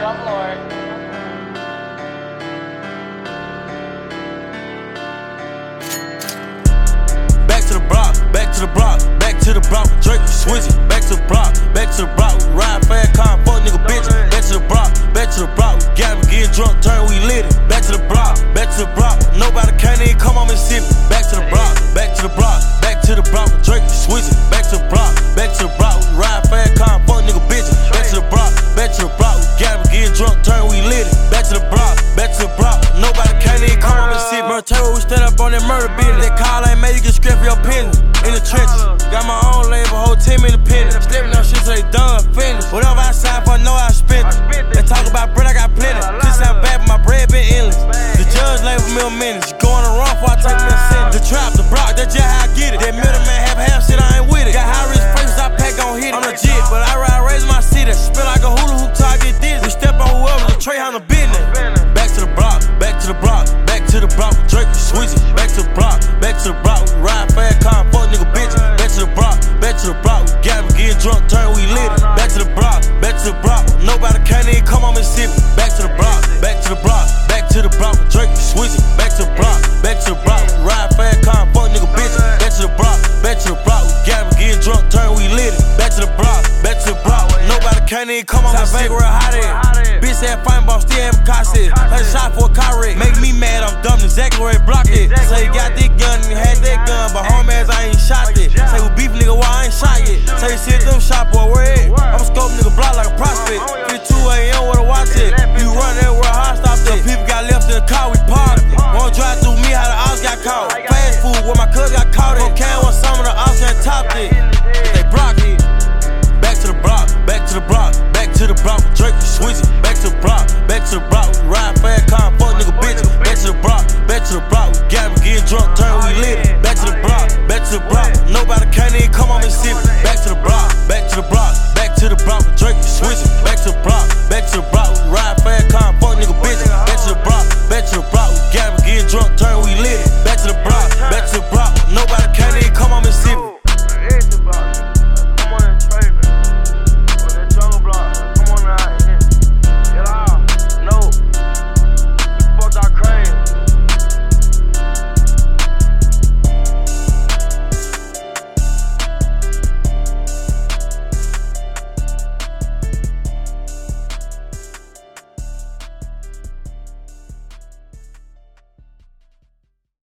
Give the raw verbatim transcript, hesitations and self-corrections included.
Drum Lord. Back to the block, back to the block, back to the block, Drake switching. Back to the block, back to the block, ride fast car, fuck nigga bitch. Back to the block, back to the block, gamble, get drunk, turn, we lit it. Back to the block, back to the block, nobody can't even come on Mississippi. Back to the block, back to the block, back to the block, Drake switching. Back to the block, back to the block, ride fast car, fuck nigga bitch. Back to the block, back to the block, gamble, get drunk, turn, we lit it. Back to the block, back to the block, nobody can't even come on Mississippi. Bro, tell me we stand up on that murder business. That call ain't made you get scrapped for your pennies. In the trenches, got my own label, whole team independent. Slipping on shit so they done, finished. Whatever I sign for, I know I spent it. They talk about bread, I got plenty. This sound bad, but my bread been endless. The judge label me a minute. You going on wrong before I take me a sentence. The trap, the block, that's just how I get it. That middleman have half shit, I ain't with it. Got high risk prices, I pack on hit it. I'm legit, but I ride raise my city. Spin like a hula hoop till I get dizzy. We step on whoever, the tray on the business. Back to the block, back to the block, back to the block, Drake switching. Back to the block, back to the block, ride fast car, fuck nigga bitch. Back to the block, back to the block, gamble, get drunk, turn, we lit it. Back to the block, back to the block, nobody can't even come on Mississippi. Back to the block, back to the block, back to the block, Drake switching. Back to the block, back to the block, ride fast car, fuck nigga bitch. Back to the block, back to the block, gamble, get drunk, turn, we lit it. Back to the block, back to the block, nobody can't even come on Mississippi. Real hot in. Bitch said fine boss, still have a car set. Like a shot for a car wreck. Make me mad, I'm dumb, exactly where it blocked it. Say you got this gun and you had that gun, but home ass I ain't shot it. Say we beef nigga, why I ain't shot yet? Say you sit them shot boy, where it? I'm scoping nigga block like a prospect. fifty-two A M where to watch it. You run everywhere, hard stop it. People got left in the car, we parked it. Won't drive through me, how the ops got caught. Fast food where my cousin got caught it. Cocaine when some of the ops got topped it.